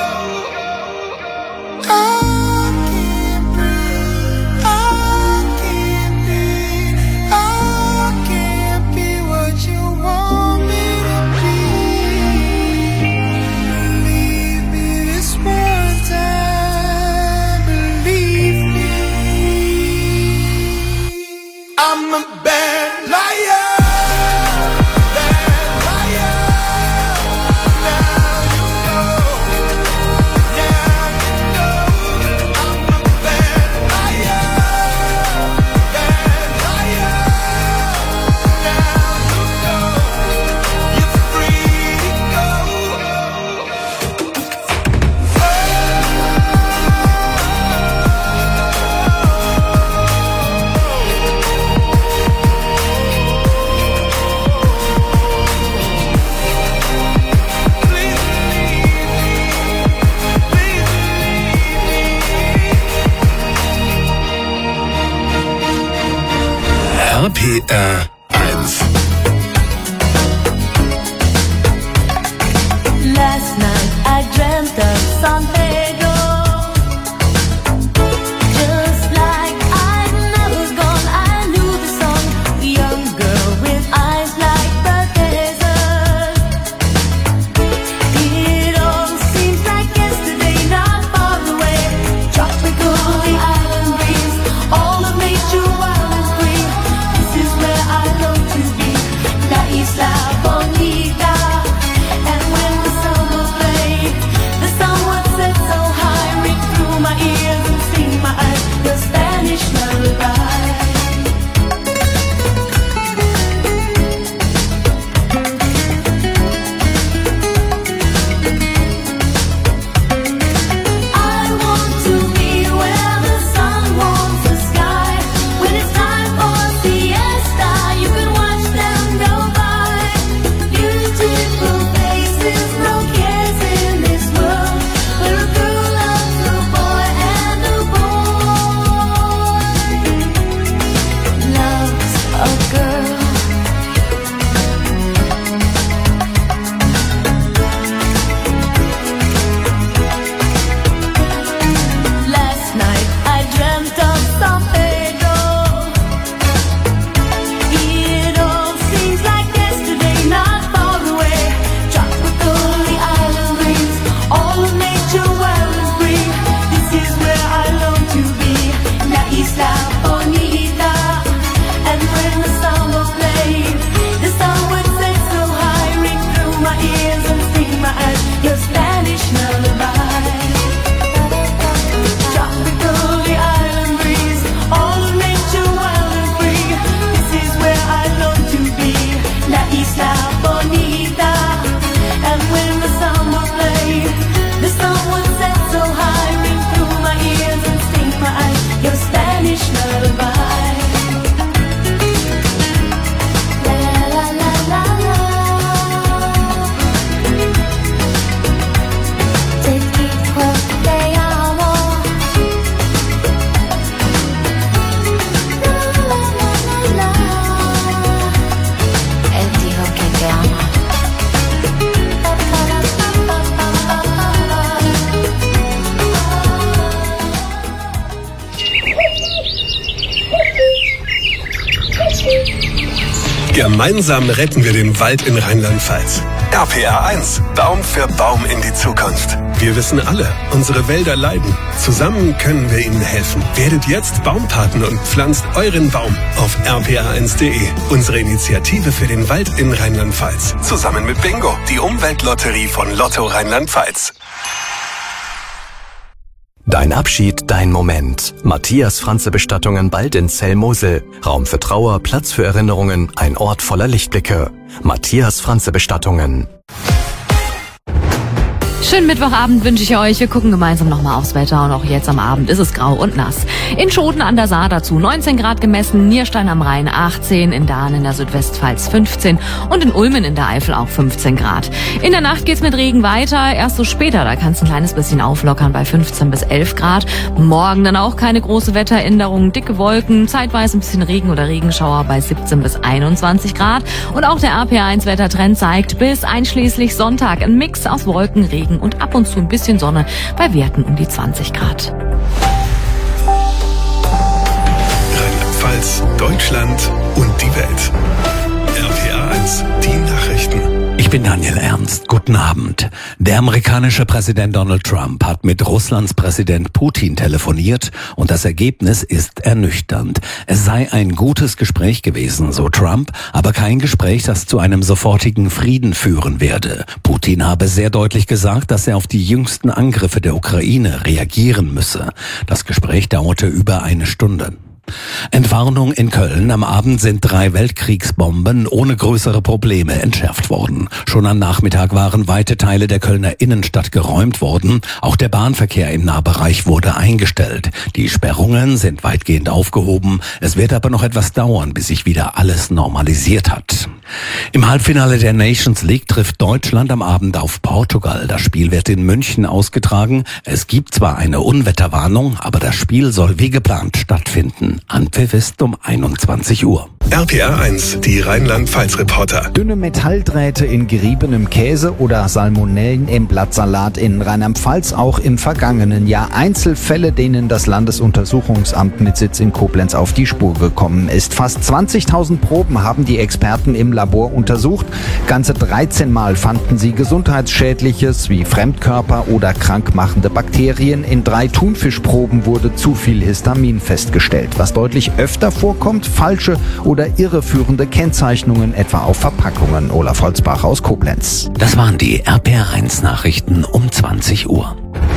I can't breathe. I can't be. I can't be what you want me to be. Believe me this one time. Believe me. I'm a bad liar. Bad liar. Now you know. Now you know. I'm a bad liar. Bad liar. Now you know. You're free to go. R P R eins. Last night I dreamt of San Pedro, just like I'd never gone. I knew the song, the young girl with eyes like the desert. It all seems like yesterday, not far away. Tropical, the island breeze, all of nature wild and free. This is where I Gemeinsam retten wir den Wald in Rheinland-Pfalz. R P R eins, Baum für Baum in die Zukunft. Wir wissen alle, unsere Wälder leiden. Zusammen können wir ihnen helfen. Werdet jetzt Baumpaten und pflanzt euren Baum auf r p r eins punkt d e. Unsere Initiative für den Wald in Rheinland-Pfalz. Zusammen mit Bingo, die Umweltlotterie von Lotto Rheinland-Pfalz. Dein Abschied, dein Moment. Matthias Franze Bestattungen bald in Zell-Mosel. Raum für Trauer, Platz für Erinnerungen, ein Ort voller Lichtblicke. Matthias Franze Bestattungen. Schönen Mittwochabend wünsche ich euch. Wir gucken gemeinsam nochmal aufs Wetter und auch jetzt am Abend ist es grau und nass. In Schoten an der Saar dazu neunzehn Grad gemessen, Nierstein am Rhein achtzehn, in Dahn in der Südwestpfalz fünfzehn und in Ulmen in der Eifel auch fünfzehn Grad. In der Nacht geht's mit Regen weiter, erst so später, da kann es ein kleines bisschen auflockern bei fünfzehn bis elf Grad. Morgen dann auch keine große Wetteränderung, dicke Wolken, zeitweise ein bisschen Regen oder Regenschauer bei siebzehn bis einundzwanzig Grad. Und auch der R P R eins Wettertrend zeigt bis einschließlich Sonntag ein Mix aus Wolken, Regen und ab und zu ein bisschen Sonne bei Werten um die zwanzig Grad. Rheinland-Pfalz, Deutschland und die Welt. R P R eins, die Nachrichten. Ich bin Daniel Ernst. Guten Abend. Der amerikanische Präsident Donald Trump hat mit Russlands Präsident Putin telefoniert und das Ergebnis ist ernüchternd. Es sei ein gutes Gespräch gewesen, so Trump, aber kein Gespräch, das zu einem sofortigen Frieden führen werde. Putin habe sehr deutlich gesagt, dass er auf die jüngsten Angriffe der Ukraine reagieren müsse. Das Gespräch dauerte über eine Stunde. Entwarnung in Köln. Am Abend sind drei Weltkriegsbomben ohne größere Probleme entschärft worden. Schon am Nachmittag waren weite Teile der Kölner Innenstadt geräumt worden. Auch der Bahnverkehr im Nahbereich wurde eingestellt. Die Sperrungen sind weitgehend aufgehoben. Es wird aber noch etwas dauern, bis sich wieder alles normalisiert hat. Im Halbfinale der Nations League trifft Deutschland am Abend auf Portugal. Das Spiel wird in München ausgetragen. Es gibt zwar eine Unwetterwarnung, aber das Spiel soll wie geplant stattfinden. Anpfiff ist um einundzwanzig Uhr. R P R eins, die Rheinland-Pfalz-Reporter. Dünne Metalldrähte in geriebenem Käse oder Salmonellen im Blattsalat in Rheinland-Pfalz auch im vergangenen Jahr. Einzelfälle, denen das Landesuntersuchungsamt mit Sitz in Koblenz auf die Spur gekommen ist. Fast zwanzigtausend Proben haben die Experten im Labor untersucht. Ganze dreizehn Mal fanden sie Gesundheitsschädliches wie Fremdkörper oder krankmachende Bakterien. In drei Thunfischproben wurde zu viel Histamin festgestellt. Was deutlich öfter vorkommt, falsche oder irreführende Kennzeichnungen, etwa auf Verpackungen. Olaf Holzbach aus Koblenz. Das waren die R P R eins Nachrichten um zwanzig Uhr.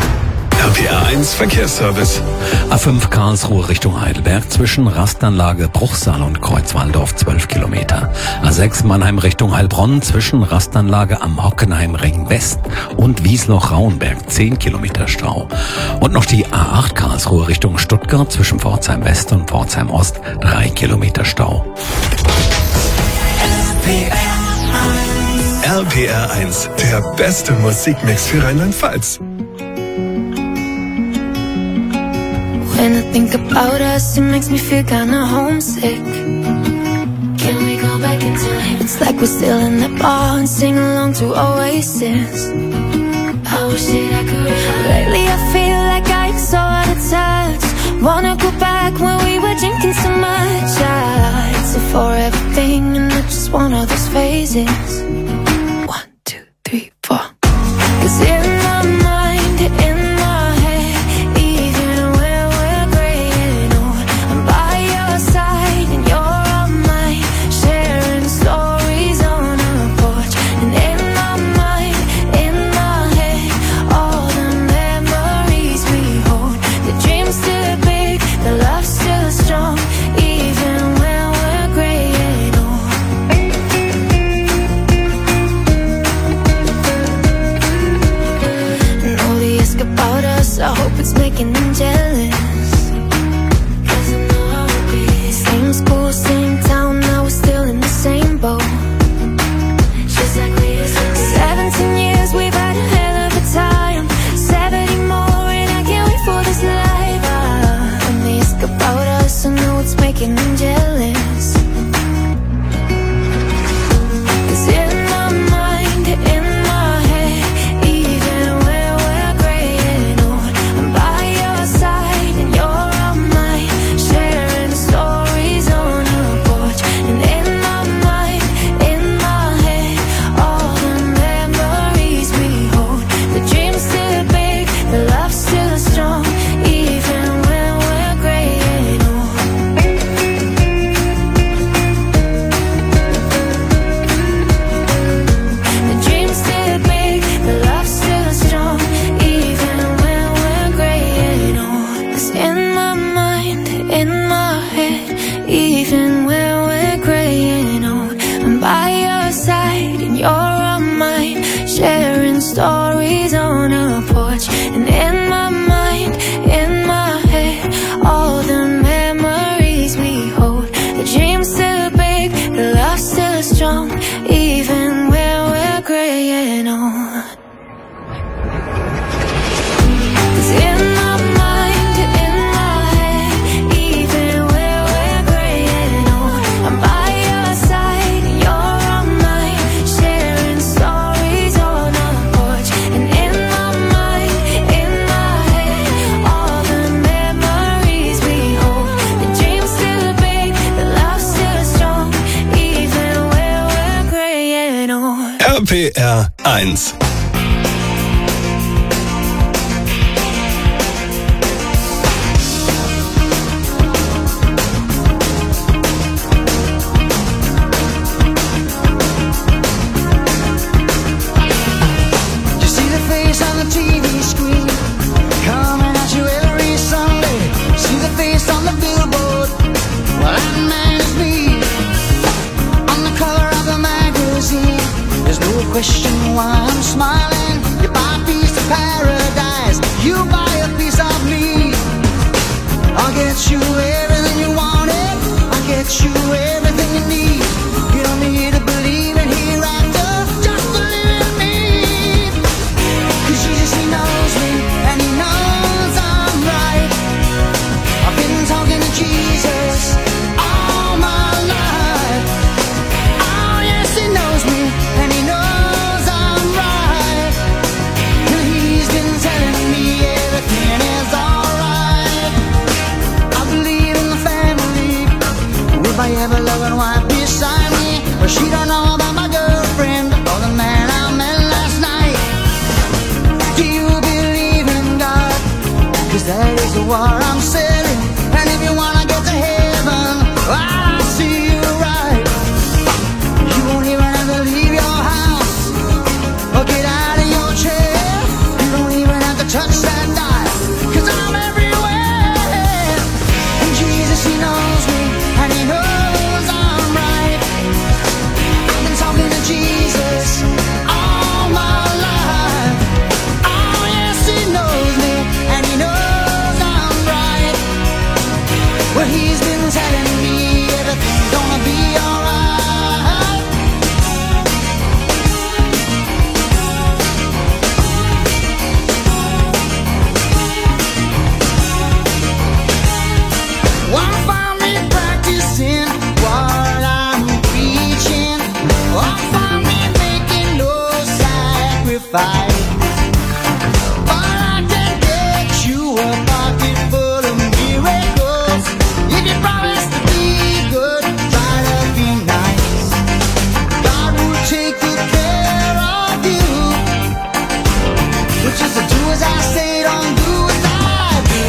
R P R eins Verkehrsservice. A fünf Karlsruhe Richtung Heidelberg zwischen Rastanlage Bruchsal und Kreuzwaldorf zwölf Kilometer. A sechs Mannheim Richtung Heilbronn zwischen Rastanlage am Hockenheimring West und Wiesloch-Rauenberg zehn Kilometer Stau. Und noch die A acht Karlsruhe Richtung Stuttgart zwischen Pforzheim West und Pforzheim Ost drei Kilometer Stau. R P R eins, der beste Musikmix für Rheinland-Pfalz. When I think about us, it makes me feel kinda homesick. Can we go back in time? It's like we're still in the bar and sing along to Oasis. I wish that I could remember. Lately I feel like I'm so out of touch. Wanna go back when we were drinking so much. I, it's a forever thing and I just want all those phases. One, two, three, four. 'Cause in my mind, in I hope it's making them jealous. 'Cause I know how it be. Same school, same town, now we're still in the same boat. Just like we used to be. Seventeen years, we've had a hell of a time. Seventy more, and I can't wait for this life. Ah, when they ask about us, I know it's making them jealous. 'Cause in my mind, in my head, even when we're grey and old, I'm by your side. P R eins. Question why I'm smiling. You buy a piece of paradise, you buy a piece of me. I'll get you everything you wanted, I'll get you everything you need. You don't need to believe in hereafter, just believe in me. Cause Jesus, he knows me, and he knows I'm right. I've been talking to Jesus all my life. Oh yes, he knows me, and he knows my ever-loving wife beside me. But she don't know about my girlfriend or the man I met last night. Do you believe in God? Cause that is the war I'm selling. And if you wanna get to heaven, I'll see you right. You won't even have to leave your house or get out of your chair. You don't even have to touch that dial, cause I'm everywhere. And Jesus, he knows me, and he knows Jesus all my life. Oh yes, he knows me, and he knows I'm right. Well, he's been telling me everything's gonna be alright. Won't find me practicing what I'm preaching. Won't find me making no sacrifice. But I can get you a pocket full of miracles. If you promise to be good, try to be nice. God will take good care of you. But just to do as I say, don't do as I do.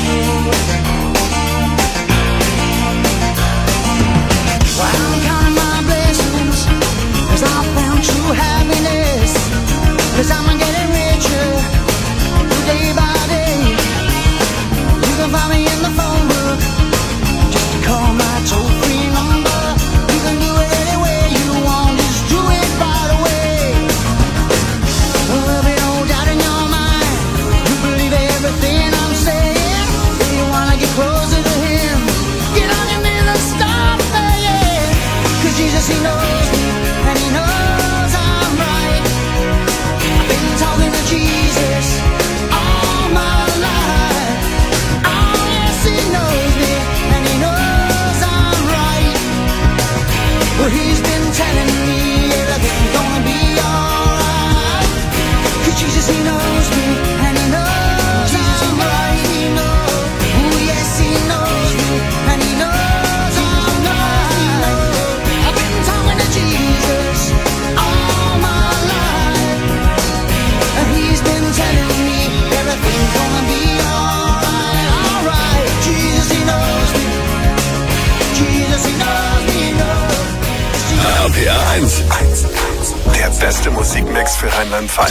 Well, I'm counting my blessings, cause I found true happiness. Cause I'm getting richer day by day. You can find me in the phone book, just call my toll-free number. You can do it any way you want, just do it right away. There'll be no doubt in your mind, you believe everything I'm saying. If you wanna get closer to him, get on your knees and start praying. Cause Jesus, he knows me, and he knows I'm right. I've been talking to Jesus all my life. Oh yes, he knows me, and he knows I'm right. Well, he's been telling me everything's gonna be alright. Cause Jesus, he knows me, and he knows I'm right. Oh yes, he knows me, and he knows I'm right. I've been talking to Jesus all my life, and he's been telling me everything's gonna be alright, alright. Jesus, he knows me. Jesus, he knows me, he knows. R P R eins. Der beste Musikmix für Rheinland-Pfalz.